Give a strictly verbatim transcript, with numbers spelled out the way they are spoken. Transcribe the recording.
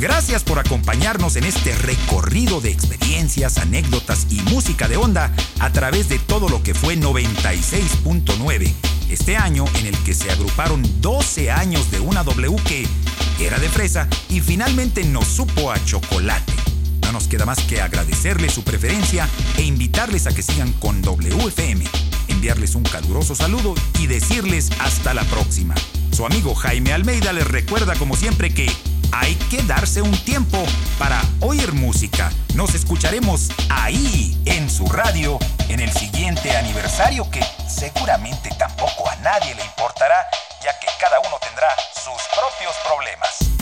Gracias por acompañarnos en este recorrido de experiencias, anécdotas y música de onda a través de todo lo que fue noventa y seis punto nueve. Este año en el que se agruparon doce años de una W que era de fresa y finalmente nos supo a chocolate. No nos queda más que agradecerles su preferencia e invitarles a que sigan con W F M, enviarles un caluroso saludo y decirles hasta la próxima. Su amigo Jaime Almeida les recuerda como siempre que hay que darse un tiempo para oír música. Nos escucharemos ahí en su radio en el siguiente aniversario que seguramente tampoco a nadie le importará, ya que cada uno tendrá sus propios problemas.